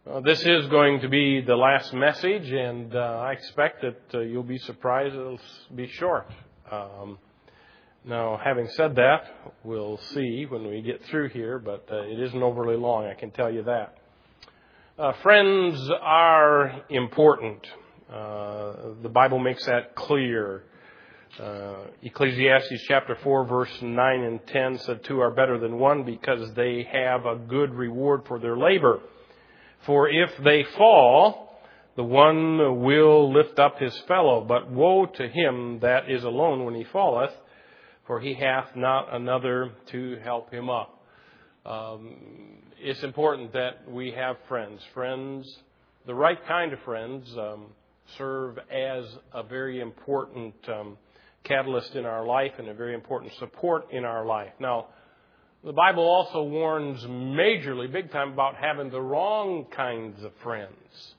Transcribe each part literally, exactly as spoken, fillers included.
Uh, this is going to be the last message, and uh, I expect that uh, you'll be surprised it'll be short. Um, now, having said that, we'll see when we get through here, but uh, it isn't overly long, I can tell you that. Uh, friends are important. Uh, the Bible makes that clear. Uh, Ecclesiastes chapter four, verse nine and ten said, two are better than one because they have a good reward for their labor. For if they fall, the one will lift up his fellow. But woe to him that is alone when he falleth, for he hath not another to help him up. Um, it's important that we have friends. Friends, the right kind of friends, um, serve as a very important um, catalyst in our life and a very important support in our life. Now, the Bible also warns majorly, big time, about having the wrong kinds of friends.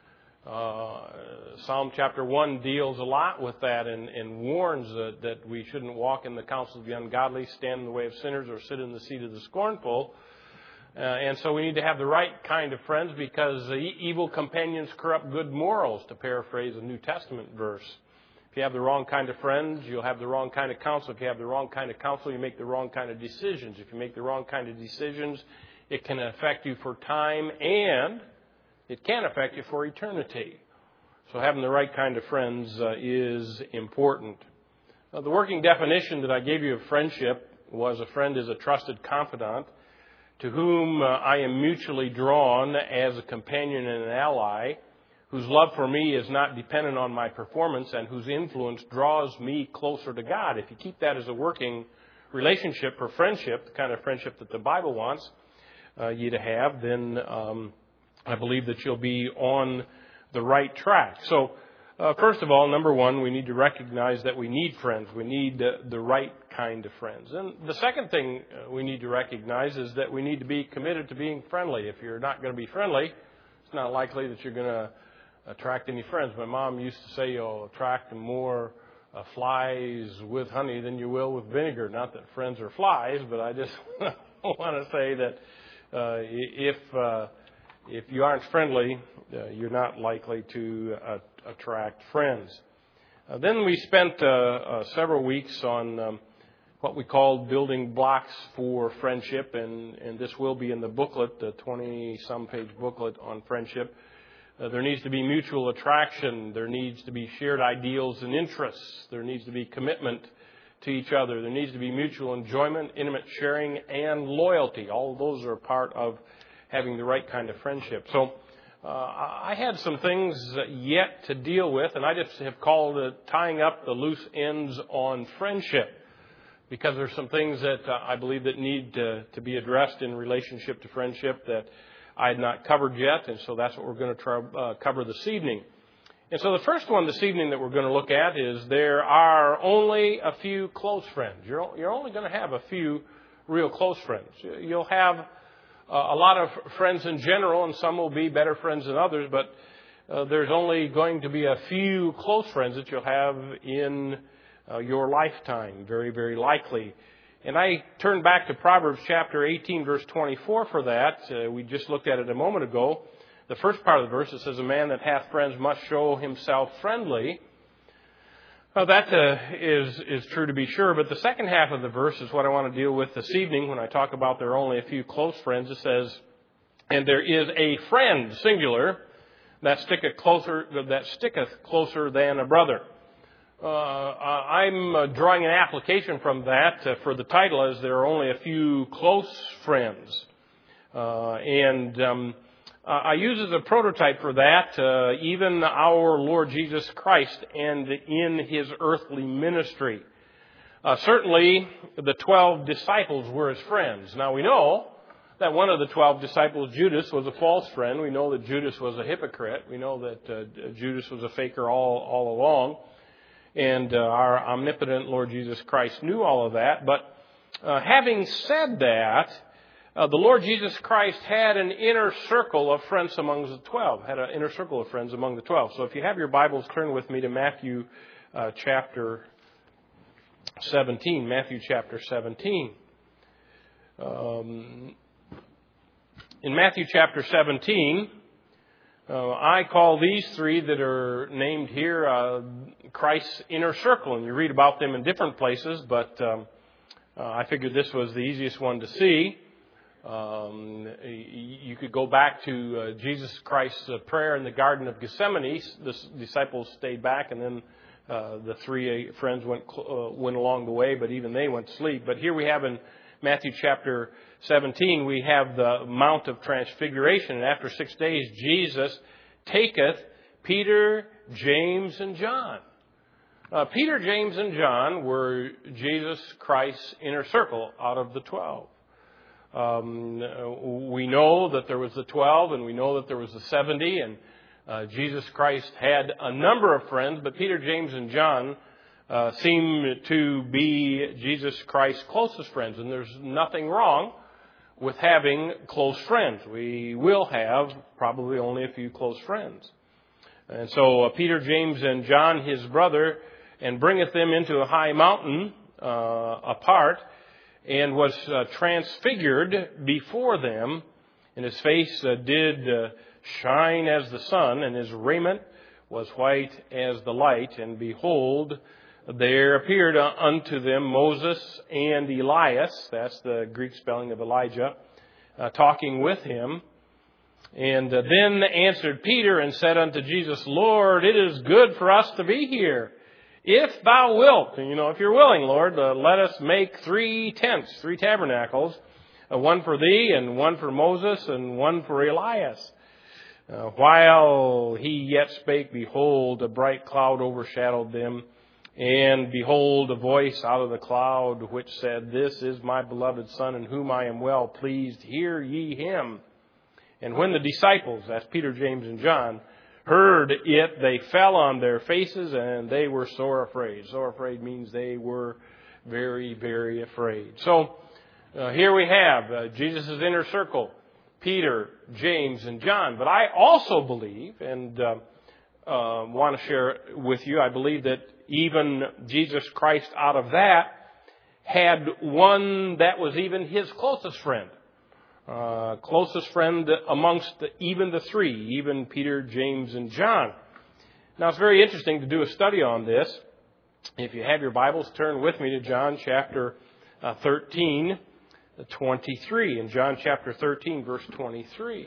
Uh, Psalm chapter one deals a lot with that and, and warns that, that we shouldn't walk in the counsel of the ungodly, stand in the way of sinners, or sit in the seat of the scornful. Uh, and so we need to have the right kind of friends because evil companions corrupt good morals, to paraphrase a New Testament verse. If you have the wrong kind of friends, you'll have the wrong kind of counsel. If you have the wrong kind of counsel, you make the wrong kind of decisions. If you make the wrong kind of decisions, it can affect you for time and it can affect you for eternity. So having the right kind of friends uh, is important. Uh, the working definition that I gave you of friendship was a friend is a trusted confidant to whom uh, I am mutually drawn as a companion and an ally, whose love for me is not dependent on my performance and whose influence draws me closer to God. If you keep that as a working relationship or friendship, the kind of friendship that the Bible wants uh, you to have, then um, I believe that you'll be on the right track. So, uh, first of all, number one, we need to recognize that we need friends. We need uh, the right kind of friends. And the second thing uh, we need to recognize is that we need to be committed to being friendly. If you're not going to be friendly, it's not likely that you're going to attract any friends. My mom used to say you'll attract more uh, flies with honey than you will with vinegar. Not that friends are flies, but I just want to say that uh, if uh, if you aren't friendly, uh, you're not likely to uh, attract friends. Uh, then we spent uh, uh, several weeks on um, what we called building blocks for friendship, and, and this will be in the booklet, the twenty-some page booklet on friendship. Uh, there needs to be mutual attraction. There needs to be shared ideals and interests. There needs to be commitment to each other. There needs to be mutual enjoyment, intimate sharing, and loyalty. All of those are part of having the right kind of friendship. So uh, I had some things yet to deal with, and I just have called it tying up the loose ends on friendship, because there's some things that uh, I believe that need to, to be addressed in relationship to friendship that I had not covered yet, and so that's what we're going to try, uh, cover this evening. And so the first one this evening that we're going to look at is there are only a few close friends. You're, you're only going to have a few real close friends. You'll have uh, a lot of friends in general, and some will be better friends than others, but uh, there's only going to be a few close friends that you'll have in uh, your lifetime, very, very likely. And I turn back to Proverbs chapter eighteen, verse twenty-four for that. Uh, we just looked at it a moment ago. The first part of the verse, it says, a man that hath friends must show himself friendly. Well, that uh, is, is true to be sure. But the second half of the verse is what I want to deal with this evening when I talk about there are only a few close friends. It says, and there is a friend, singular, that sticketh closer, that sticketh closer than a brother. Uh, I'm uh, drawing an application from that uh, for the title as there are only a few close friends. Uh, and um, uh, I use as a prototype for that uh, even our Lord Jesus Christ and in His earthly ministry. Uh, certainly, the twelve disciples were His friends. Now, we know that one of the twelve disciples, Judas, was a false friend. We know that Judas was a hypocrite. We know that uh, Judas was a faker all, all along. And uh, our omnipotent Lord Jesus Christ knew all of that. But uh, having said that, uh, the Lord Jesus Christ had an inner circle of friends among the twelve, had an inner circle of friends among the twelve. So if you have your Bibles, turn with me to Matthew uh, chapter seventeen. Matthew chapter seventeen. Um, in Matthew chapter seventeen, Uh, I call these three that are named here uh, Christ's inner circle, and you read about them in different places, but um, uh, I figured this was the easiest one to see. Um, you could go back to uh, Jesus Christ's uh, prayer in the Garden of Gethsemane. The disciples stayed back, and then uh, the three friends went uh, went along the way, but even they went to sleep. But here we have in Matthew chapter seventeen, we have the Mount of Transfiguration. And after six days, Jesus taketh Peter, James, and John. Uh, Peter, James, and John were Jesus Christ's inner circle out of the twelve. Um, we know that there was the twelve, and we know that there was the seventy, and uh, Jesus Christ had a number of friends, but Peter, James, and John uh, seem to be Jesus Christ's closest friends, and there's nothing wrong with having close friends. We will have probably only a few close friends. And so uh, Peter, James, and John, his brother, and bringeth them into a high mountain uh, apart, and was uh, transfigured before them, and his face uh, did uh, shine as the sun, and his raiment was white as the light. And behold, there appeared unto them Moses and Elias, that's the Greek spelling of Elijah, uh, talking with him. And uh, then answered Peter and said unto Jesus, Lord, it is good for us to be here. If thou wilt, you know, if you're willing, Lord, uh, let us make three tents, three tabernacles, uh, one for thee and one for Moses and one for Elias. Uh, while he yet spake, behold, a bright cloud overshadowed them. And behold, a voice out of the cloud which said, This is my beloved Son, in whom I am well pleased. Hear ye him. And when the disciples, that's Peter, James, and John, heard it, they fell on their faces, and they were sore afraid. Sore afraid means they were very, very afraid. So uh, here we have uh, Jesus' inner circle, Peter, James, and John. But I also believe, and uh, uh, want to share with you, I believe that even Jesus Christ out of that had one that was even his closest friend. Uh, closest friend amongst the, even the three, even Peter, James, and John. Now, it's very interesting to do a study on this. If you have your Bibles, turn with me to John chapter uh, thirteen, twenty-three. In John chapter thirteen, verse twenty-three.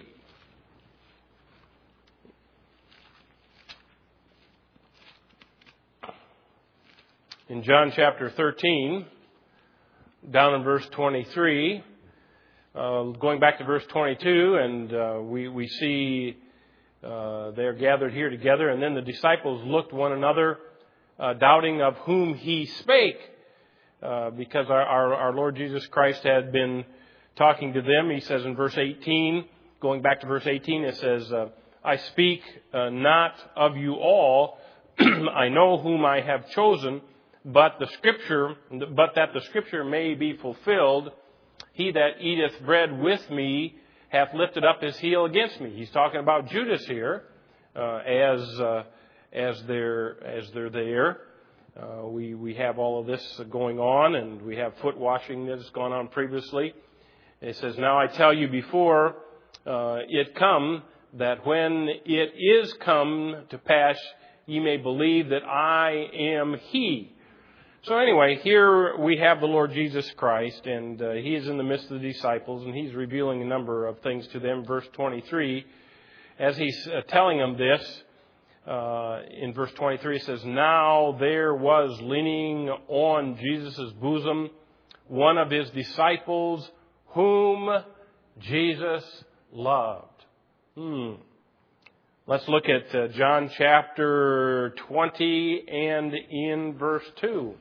In John chapter thirteen, down in verse twenty-three, Uh, going back to verse twenty-two, and uh, we, we see uh, they're gathered here together, and then the disciples looked one another, uh, doubting of whom he spake, uh, because our, our, our Lord Jesus Christ had been talking to them. He says in verse eighteen, going back to verse eighteen, it says, uh, I speak uh, not of you all, I know whom I have chosen, but the Scripture, but that the Scripture may be fulfilled, He that eateth bread with me hath lifted up his heel against me. He's talking about Judas here, uh, as uh, as they're as they're there. Uh, we we have all of this going on, and we have foot washing that has gone on previously. And it says, "Now I tell you before uh, it come, that when it is come to pass, ye may believe that I am He." So anyway, here we have the Lord Jesus Christ, and uh, He is in the midst of the disciples, and He's revealing a number of things to them. Verse twenty-three, as He's uh, telling them this, uh, in verse twenty-three, it says, Now there was leaning on Jesus' bosom one of His disciples whom Jesus loved. Hmm. Let's look at uh, John chapter twenty and in verse two.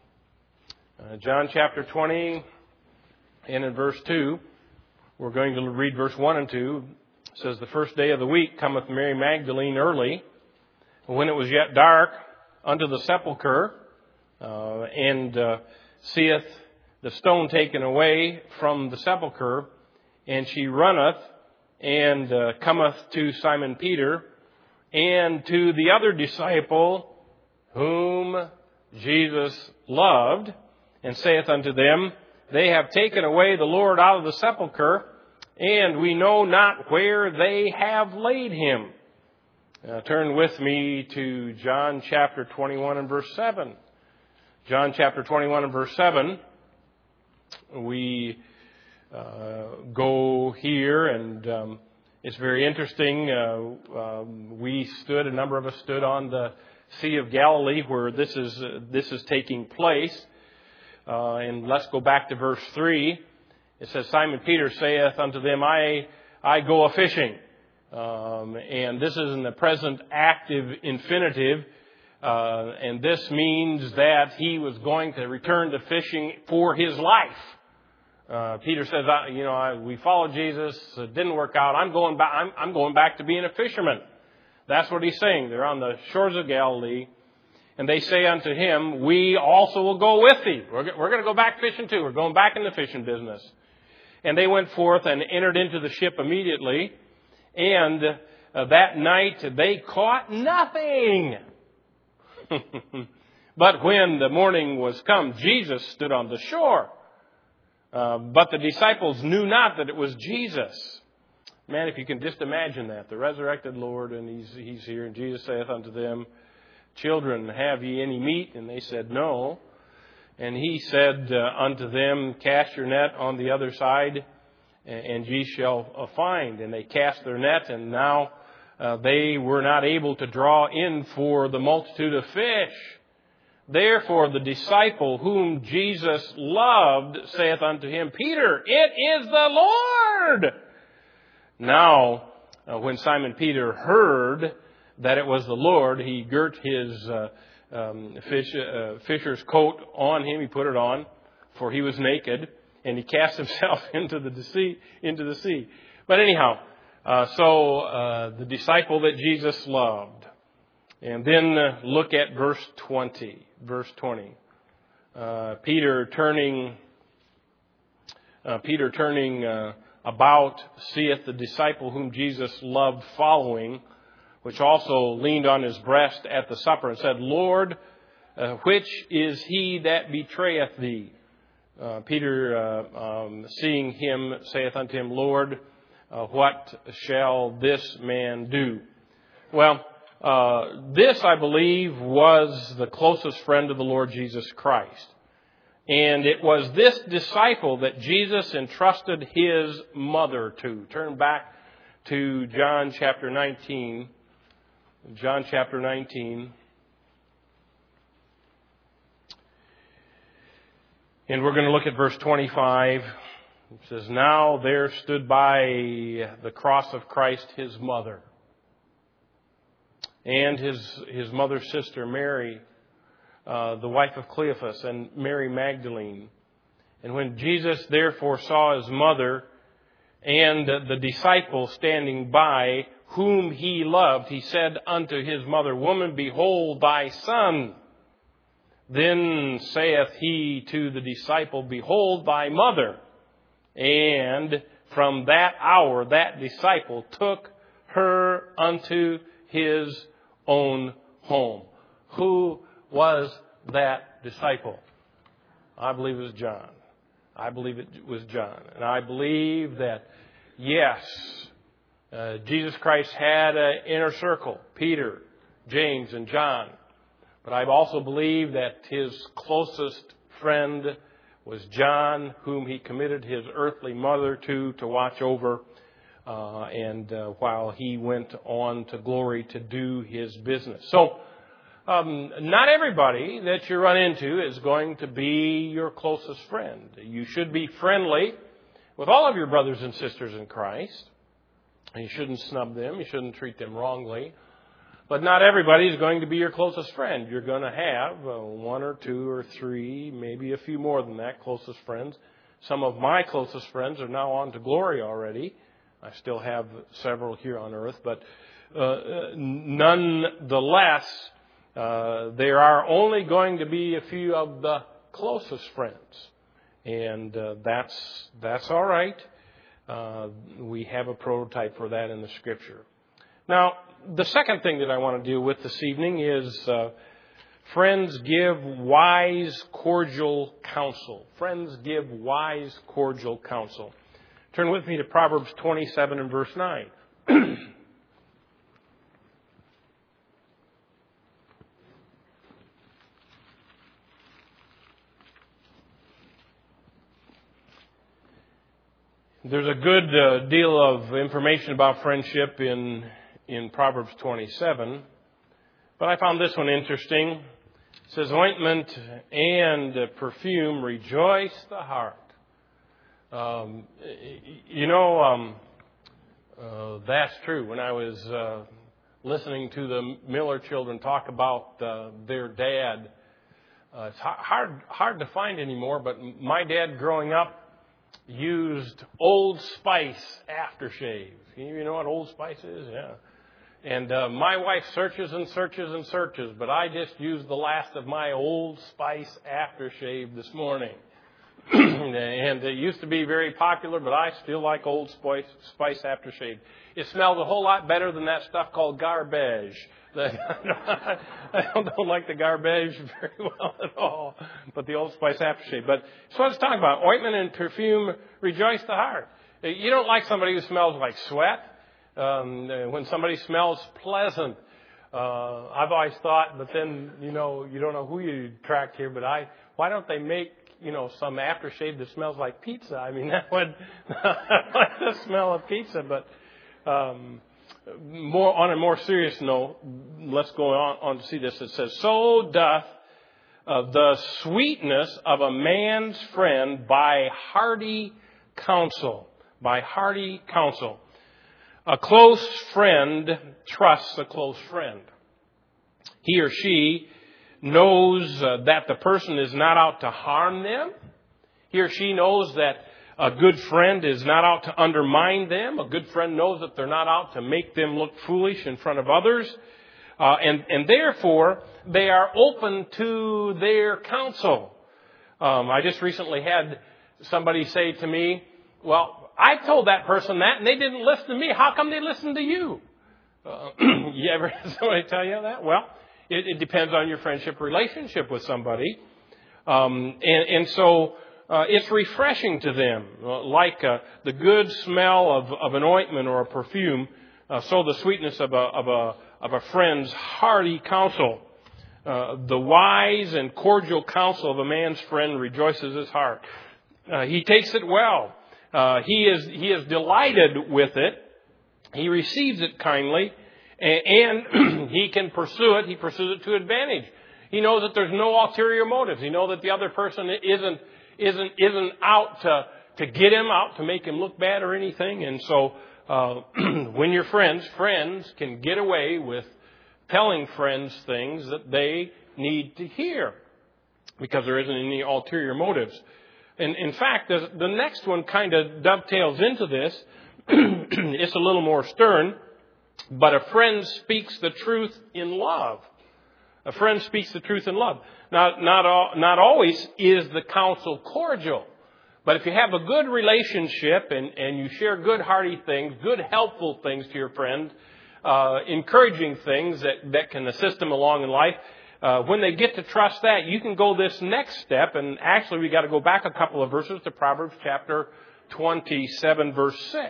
Uh, John chapter twenty and in verse two, we're going to read verse one and two. It says, The first day of the week cometh Mary Magdalene early, when it was yet dark, unto the sepulchre, uh, and uh, seeth the stone taken away from the sepulchre, and she runneth, and uh, cometh to Simon Peter, and to the other disciple, whom Jesus loved, and saith unto them, They have taken away the Lord out of the sepulchre, and we know not where they have laid him. Uh, turn with me to John chapter twenty-one and verse seven. John chapter twenty-one and verse seven. We uh, go here, and um, it's very interesting. Uh, um, we stood, a number of us stood on the Sea of Galilee where this is uh, this is taking place. Uh, and let's go back to verse three. It says, Simon Peter saith unto them, I I go a fishing. Um, and this is in the present active infinitive. Uh, and this means that he was going to return to fishing for his life. Uh, Peter says, I, you know, I, we followed Jesus. It didn't work out. I'm going back. I'm, I'm going back to being a fisherman. That's what he's saying. They're on the shores of Galilee. And they say unto him, we also will go with thee. We're, we're going to go back fishing too. We're going back in the fishing business. And they went forth and entered into the ship immediately. And uh, that night they caught nothing. But when the morning was come, Jesus stood on the shore. Uh, but the disciples knew not that it was Jesus. Man, if you can just imagine that. The resurrected Lord, and he's, he's here. And Jesus saith unto them, Children, have ye any meat? And they said, No. And he said uh, unto them, Cast your net on the other side, and ye shall find. And they cast their net, and now uh, they were not able to draw in for the multitude of fish. Therefore the disciple whom Jesus loved saith unto him, Peter, it is the Lord. Now, uh, when Simon Peter heard that it was the Lord, he girt his uh, um, fish, uh, fisher's coat on him. He put it on, for he was naked. And he cast himself into the sea. Into the sea. But anyhow, uh, so uh, the disciple that Jesus loved. And then uh, look at verse twenty. Verse twenty. Uh, Peter turning. Uh, Peter turning uh, about seeth the disciple whom Jesus loved following, which also leaned on his breast at the supper and said, Lord, uh, which is he that betrayeth thee? Uh, Peter, uh, um, seeing him, saith unto him, Lord, uh, what shall this man do? Well, uh, this, I believe, was the closest friend of the Lord Jesus Christ. And it was this disciple that Jesus entrusted his mother to. Turn back to John chapter nineteen. John chapter nineteen. And we're going to look at verse twenty-five. It says, Now there stood by the cross of Christ his mother and his his mother's sister Mary, uh, the wife of Cleophas, and Mary Magdalene. And when Jesus therefore saw his mother and the disciple standing by, whom he loved, he said unto his mother, Woman, behold thy son. Then saith he to the disciple, Behold thy mother. And from that hour that disciple took her unto his own home. Who was that disciple? I believe it was John. I believe it was John. And I believe that, yes, uh, Jesus Christ had an inner circle, Peter, James, and John. But I also believe that his closest friend was John, whom he committed his earthly mother to, to watch over, uh, and uh, while he went on to glory to do his business. So, um, not everybody that you run into is going to be your closest friend. You should be friendly with all of your brothers and sisters in Christ. You shouldn't snub them. You shouldn't treat them wrongly. But not everybody is going to be your closest friend. You're going to have uh, one or two or three, maybe a few more than that, closest friends. Some of my closest friends are now on to glory already. I still have several here on earth. But uh, nonetheless, uh, there are only going to be a few of the closest friends. And uh, that's, that's all right. Uh, we have a prototype for that in the Scripture. Now, the second thing that I want to deal with this evening is uh, friends give wise, cordial counsel. Friends give wise, cordial counsel. Turn with me to Proverbs twenty-seven and verse nine. There's a good uh, deal of information about friendship in in Proverbs twenty-seven, but I found this one interesting. It says, ointment and perfume rejoice the heart. Um, you know, um, uh, that's true. When I was uh, listening to the Miller children talk about uh, their dad, uh, it's hard hard to find anymore, but my dad growing up used Old Spice aftershave. You know what Old Spice is? Yeah. And uh, my wife searches and searches and searches, but I just used the last of my Old Spice aftershave this morning. And it used to be very popular, but I still like Old Spice, Spice aftershave. It smells a whole lot better than that stuff called garbage. I don't like the garbage very well at all, but the Old Spice aftershave. But so I was talking about ointment and perfume rejoice the heart. You don't like somebody who smells like sweat. Um, when somebody smells pleasant, uh, I've always thought, but then, you know, you don't know who you attract here, but I, why don't they make, you know, some aftershave that smells like pizza? I mean, that would, I like the smell of pizza, but, um, more, on a more serious note, let's go on, on to see this. It says, so doth uh, the sweetness of a man's friend by hearty counsel, by hearty counsel. A close friend trusts a close friend. He or she knows uh, that the person is not out to harm them. He or she knows that a good friend is not out to undermine them. A good friend knows that they're not out to make them look foolish in front of others. Uh, and, and therefore, they are open to their counsel. Um, I just recently had somebody say to me, well, I told that person that and they didn't listen to me. How come they listened to you? Uh, you ever had somebody tell you that? Well, it, it depends on your friendship relationship with somebody. Um, and, and so uh, it's refreshing to them, uh, like uh, the good smell of, of an ointment or a perfume. Uh, so the sweetness of a of a of a friend's hearty counsel. Uh, the wise and cordial counsel of a man's friend rejoices his heart. Uh, he takes it well. Uh, he is he is delighted with it. He receives it kindly, and, and he can pursue it. He pursues it to advantage. He knows that there's no ulterior motives. He knows that the other person isn't isn't isn't out to to get him, out to make him look bad or anything. And so, uh, when you're friends, friends can get away with telling friends things that they need to hear because there isn't any ulterior motives. And in fact, the, the next one kind of dovetails into this. It's a little more stern, but a friend speaks the truth in love. A friend speaks the truth in love. Not, not, all, not always is the counsel cordial, but if you have a good relationship and, and you share good hearty things, good helpful things to your friend, uh, encouraging things that, that can assist them along in life, Uh, when they get to trust that, you can go this next step. And actually, we got to go back a couple of verses to Proverbs chapter twenty-seven, verse six.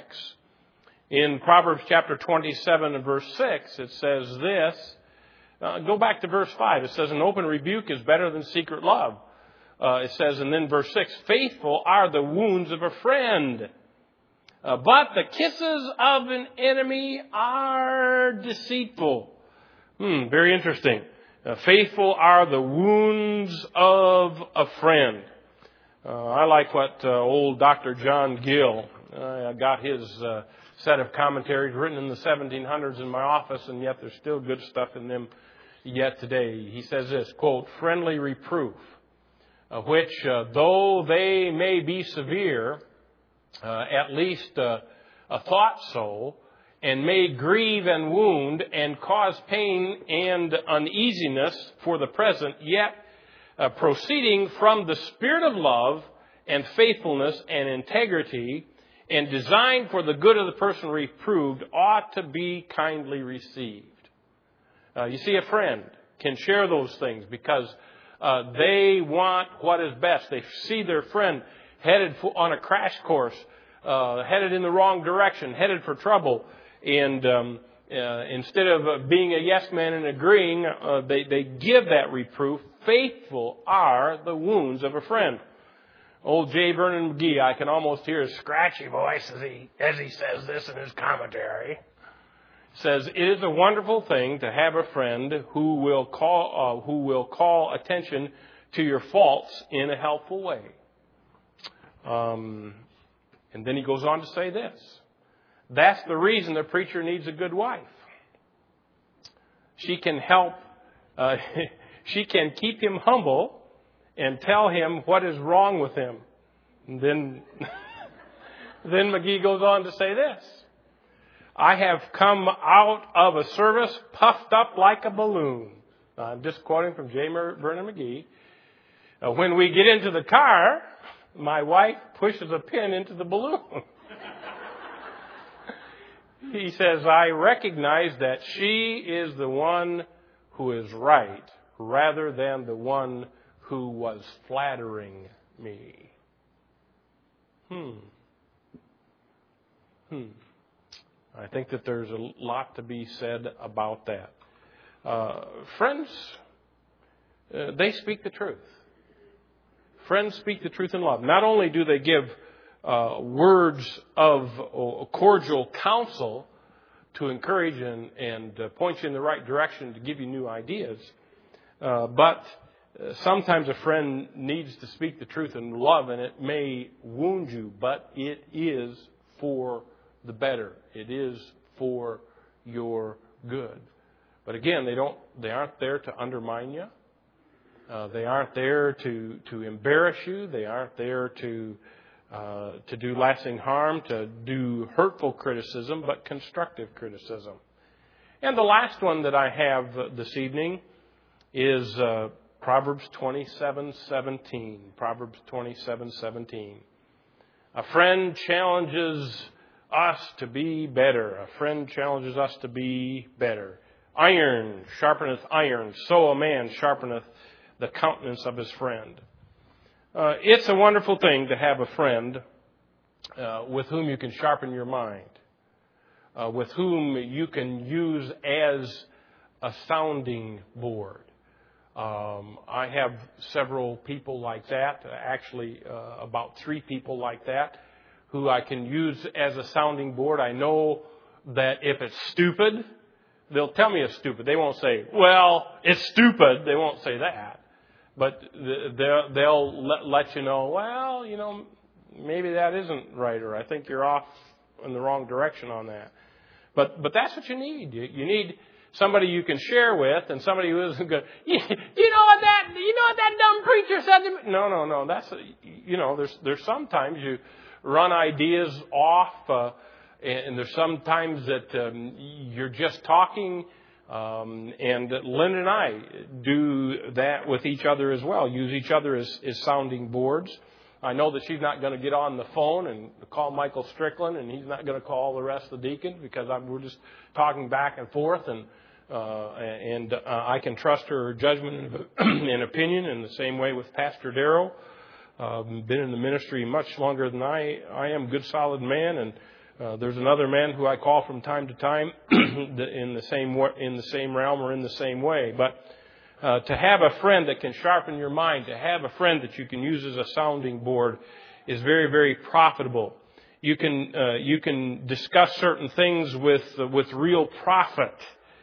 In Proverbs chapter twenty-seven and verse six, it says this. Uh, go back to verse five. It says, an open rebuke is better than secret love. Uh, it says, and then verse six, faithful are the wounds of a friend, uh, but the kisses of an enemy are deceitful. Hmm, very interesting. Uh, faithful are the wounds of a friend. Uh, I like what uh, old Doctor John Gill, uh, I got his uh, set of commentaries written in the seventeen hundreds in my office, and yet there's still good stuff in them yet today. He says this, quote, friendly reproof, uh, which uh, though they may be severe, uh, at least uh, a thought so, and may grieve and wound and cause pain and uneasiness for the present, yet uh, proceeding from the spirit of love and faithfulness and integrity and designed for the good of the person reproved ought to be kindly received. Uh, you see, a friend can share those things because uh, they want what is best. They see their friend headed for, on a crash course, uh, headed in the wrong direction, headed for trouble. And um, uh, instead of uh, being a yes man and agreeing, uh, they, they give that reproof. Faithful are the wounds of a friend. Old J. Vernon McGee, I can almost hear his scratchy voice as he as he says this in his commentary. Says, it is a wonderful thing to have a friend who will call uh, who will call attention to your faults in a helpful way. Um, and then he goes on to say this. That's the reason the preacher needs a good wife. She can help, uh, she can keep him humble and tell him what is wrong with him. And then, then McGee goes on to say this. I have come out of a service puffed up like a balloon. I'm just quoting from J. Vernon McGee. Uh, when we get into the car, my wife pushes a pin into the balloon. He says, I recognize that she is the one who is right rather than the one who was flattering me. Hmm. Hmm. I think that there's a lot to be said about that. Uh, friends, uh, they speak the truth. Friends speak the truth in love. Not only do they give uh, words of uh, cordial counsel to encourage and, and uh, point you in the right direction to give you new ideas, uh, but uh, sometimes a friend needs to speak the truth in love, and it may wound you, but it is for the better. It is for your good. But again, they don't. They aren't there to undermine you. Uh, they aren't there to, to embarrass you. They aren't there to uh, to do lasting harm, to do hurtful criticism, but constructive criticism. And the last one that I have this evening is uh, Proverbs twenty-seven seventeen. Proverbs twenty-seven seventeen. A friend challenges us to be better. A friend challenges us to be better. Iron sharpeneth iron, so a man sharpeneth the countenance of his friend. Uh, it's a wonderful thing to have a friend uh, with whom you can sharpen your mind, uh, with whom you can use as a sounding board. Um, I have several people like that, actually uh, about three people like that, who I can use as a sounding board. I know that if it's stupid, they'll tell me it's stupid. They won't say, well, it's stupid. They won't say that. But they'll, they'll let, let you know, well, you know, maybe that isn't right, or I think you're off in the wrong direction on that. But but that's what you need. You, you need somebody you can share with, and somebody who isn't good. You, you know what that you know what that dumb preacher said to me? No, no, no. That's you know. There's there's sometimes you run ideas off, uh, and there's sometimes that um, you're just talking. Um, and Lynn and I do that with each other as well, use each other as, as sounding boards. I know that she's not going to get on the phone and call Michael Strickland, and he's not going to call the rest of the deacons, because I'm, we're just talking back and forth, and uh, and uh, I can trust her judgment and opinion. In the same way with Pastor Darrell, um, been in the ministry much longer than I, I am, good solid man, and Uh, there's another man who I call from time to time in the same in the same realm or in the same way. But uh, to have a friend that can sharpen your mind, to have a friend that you can use as a sounding board, is very, very profitable. You can uh, you can discuss certain things with uh, with real profit.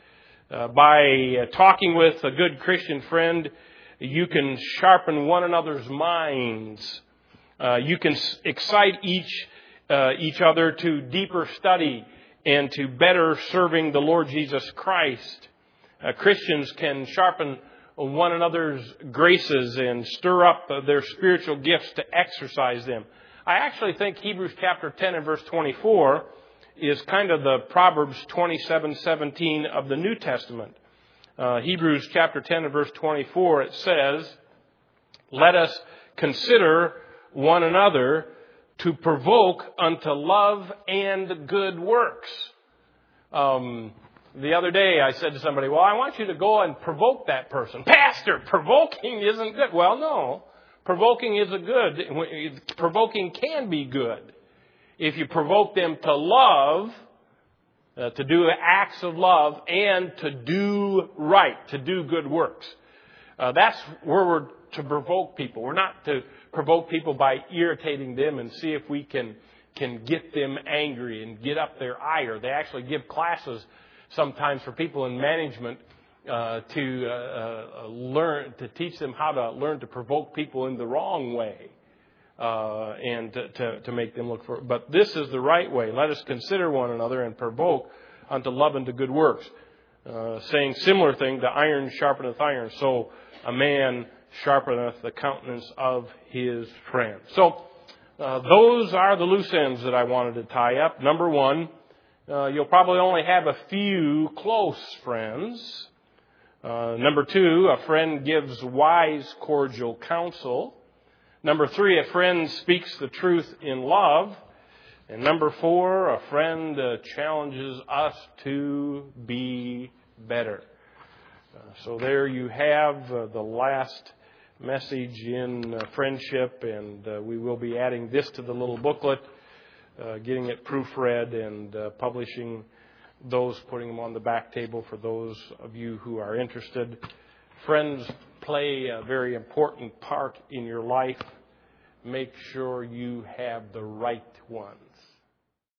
Uh, by uh, talking with a good Christian friend, you can sharpen one another's minds. Uh, you can excite each. Uh, each other to deeper study and to better serving the Lord Jesus Christ. Uh, Christians can sharpen one another's graces and stir up uh, their spiritual gifts to exercise them. I actually think Hebrews chapter ten and verse twenty-four is kind of the Proverbs twenty-seven seventeen of the New Testament. Uh, Hebrews chapter ten and verse twenty-four, it says, let us consider one another to provoke unto love and good works. Um, the other day I said to somebody, well, I want you to go and provoke that person. Pastor, provoking isn't good. Well, no. Provoking is a good. Provoking can be good. If you provoke them to love, uh, to do acts of love, and to do right, to do good works. Uh, that's where we're to provoke people. We're not to provoke people by irritating them and see if we can can get them angry and get up their ire. They actually give classes sometimes for people in management uh, to uh, uh, learn, to teach them how to learn to provoke people in the wrong way uh, and to, to, to make them look for it. But this is the right way. Let us consider one another and provoke unto love and to good works. Uh, saying similar thing, the iron sharpeneth iron. So a man sharpeneth the countenance of his friend. So uh, those are the loose ends that I wanted to tie up. Number one, uh, you'll probably only have a few close friends. Uh, number two, a friend gives wise, cordial counsel. Number three, a friend speaks the truth in love. And number four, a friend uh, challenges us to be better. Uh, so there you have uh, the last message in uh, friendship, and uh, we will be adding this to the little booklet, uh, getting it proofread and uh, publishing those, putting them on the back table for those of you who are interested. Friends play a very important part in your life. Make sure you have the right ones.